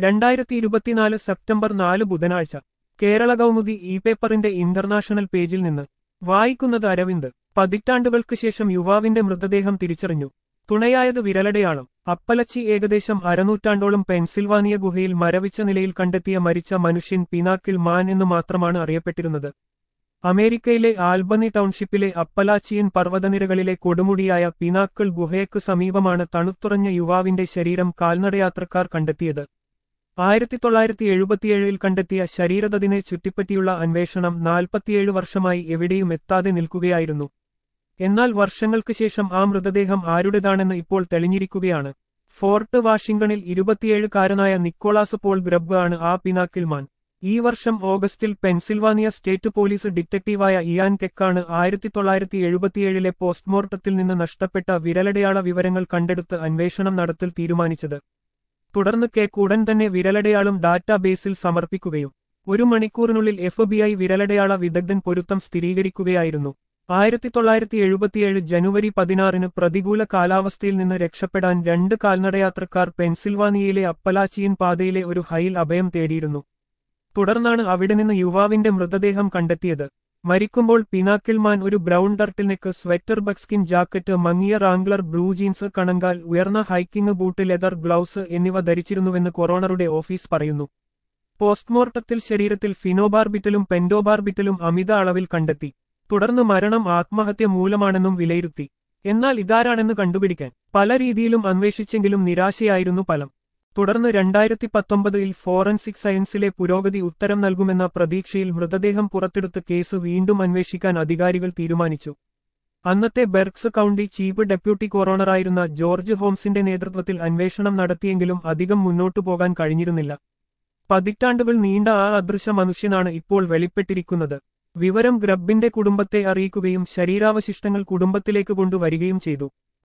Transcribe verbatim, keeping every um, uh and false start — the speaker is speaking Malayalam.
രണ്ടായിരത്തി ഇരുപത്തിനാല് സെപ്റ്റംബർ നാല് ബുധനാഴ്ച കേരള കൗമുദി ഇ പേപ്പറിന്റെ ഇന്റർനാഷണൽ പേജിൽ നിന്ന് വായിക്കുന്നത് അരവിന്ദ്. പതിറ്റാണ്ടുകൾക്ക് ശേഷം യുവാവിന്റെ മൃതദേഹം തിരിച്ചറിഞ്ഞു. തുണയായത് വിരലടയാളം. അപ്പലച്ചി ഏകദേശം അരനൂറ്റാണ്ടോളം പെൻസിൽവാനിയ ഗുഹയിൽ മരവിച്ച നിലയിൽ കണ്ടെത്തിയ മരിച്ച മനുഷ്യൻ പിനാക്കിൾ മാൻ എന്നു മാത്രമാണ് അറിയപ്പെട്ടിരുന്നത്. അമേരിക്കയിലെ ആൽബനി ടൗൺഷിപ്പിലെ അപ്പലാച്ചിയൻ പർവ്വതനിരകളിലെ കൊടുമുടിയായ പിനാക്കിൾ ഗുഹയ്ക്കു സമീപമാണ് തണുത്തുറഞ്ഞ യുവാവിന്റെ ശരീരം കാൽനടയാത്രക്കാർ കണ്ടെത്തിയത്. ആയിരത്തി തൊള്ളായിരത്തി എഴുപത്തിയേഴിൽ കണ്ടെത്തിയ ശരീരതതിനെ ചുറ്റിപ്പറ്റിയുള്ള അന്വേഷണം നാൽപ്പത്തിയേഴ് വർഷമായി എവിടെയും എത്താതെ നിൽക്കുകയായിരുന്നു. എന്നാൽ വർഷങ്ങൾക്ക് ശേഷം ആ മൃതദേഹം ആരുടേതാണെന്ന് ഇപ്പോൾ തെളിഞ്ഞിരിക്കുകയാണ്. ഫോർട്ട് വാഷിംഗ്ടണിൽ ഇരുപത്തിയേഴുകാരനായ നിക്കോളാസ് പോൾ ഗ്രബ്ബ് ആണ് ആ പിനാക്കിൾ മാൻ. ഈ വർഷം ഓഗസ്റ്റിൽ പെൻസിൽവാനിയ സ്റ്റേറ്റ് പോലീസ് ഡിറ്റക്ടീവായ ഇയാൻ കെക്കാണ് ആയിരത്തി തൊള്ളായിരത്തി എഴുപത്തിയേഴിലെ പോസ്റ്റ്മോർട്ടത്തിൽ നിന്ന് നഷ്ടപ്പെട്ട വിരലടയാള വിവരങ്ങൾ കണ്ടെടുത്ത് അന്വേഷണം നടത്തൽ തീരുമാനിച്ചത്. തുടർന്ന് കേക്ക് ഉടൻ തന്നെ വിരലടയാളം ഡാറ്റാബേസിൽ സമർപ്പിക്കുകയും ഒരു മണിക്കൂറിനുള്ളിൽ എഫ് ബി ഐ വിരലടയാള വിദഗ്ധൻ പൊരുത്തം സ്ഥിരീകരിക്കുകയായിരുന്നു. ആയിരത്തി തൊള്ളായിരത്തി എഴുപത്തിയേഴ് ജനുവരി പതിനാറിന് പ്രതികൂല കാലാവസ്ഥയിൽ നിന്ന് രക്ഷപ്പെടാൻ രണ്ട് കാൽനടയാത്രക്കാർ പെൻസിൽവാനിയയിലെ അപ്പലാച്ചിയൻ പാതയിലെ ഒരു ഹൈൽ അഭയം തേടിയിരുന്നു. തുടർന്നാണ് അവിടെ നിന്ന് യുവാവിന്റെ മൃതദേഹം കണ്ടെത്തിയത്. മരിക്കുമ്പോൾ പിനാക്കിൾ മാൻ ഒരു brown turtleneck sweater buckskin jacket, മങ്ങിയ റാംഗ്ലർ ബ്ലൂ ജീൻസ്, കണങ്കാൽ ഉയർന്ന ഹൈക്കിംഗ് ബൂട്ട്, ലെതർ ഗ്ലൗസ് എന്നിവ ധരിച്ചിരുന്നുവെന്ന് കൊറോണറുടെ ഓഫീസ് പറയുന്നു. പോസ്റ്റ്മോർട്ടത്തിൽ ശരീരത്തിൽ ഫിനോബാർബിറ്റലും പെൻഡോബാർബിറ്റലും അമിത അളവിൽ കണ്ടെത്തി. തുടർന്ന് മരണം ആത്മഹത്യ മൂലമാണെന്നും വിലയിരുത്തി. എന്നാൽ ഇതാരാണെന്ന് കണ്ടുപിടിക്കാൻ പല രീതിയിലും അന്വേഷിച്ചെങ്കിലും നിരാശയായിരുന്നു ഫലം. തുടർന്ന് രണ്ടായിരത്തി പത്തൊമ്പതിൽ ഫോറൻസിക് സയൻസിലെ പുരോഗതി ഉത്തരം നൽകുമെന്ന പ്രതീക്ഷയിൽ മൃതദേഹം പുറത്തെടുത്ത് കേസ് വീണ്ടും അന്വേഷിക്കാൻ അധികാരികൾ തീരുമാനിച്ചു. അന്നത്തെ ബെർക്സ് കൗണ്ടി ചീഫ് ഡെപ്യൂട്ടി കൊറോണറായിരുന്ന ജോർജ് ഹോംസിന്റെ നേതൃത്വത്തിൽ അന്വേഷണം നടത്തിയെങ്കിലും അധികം മുന്നോട്ടു പോകാൻ കഴിഞ്ഞിരുന്നില്ല. പതിറ്റാണ്ടുകൾ നീണ്ട ആ അദൃശ്യ മനുഷ്യനാണ് ഇപ്പോൾ വെളിപ്പെട്ടിരിക്കുന്നത്. വിവരം ഗ്രബ്ബിന്റെ കുടുംബത്തെ അറിയിക്കുകയും ശരീരാവശിഷ്ടങ്ങൾ കുടുംബത്തിലേക്ക് കൊണ്ടുവരികയും ചെയ്തു.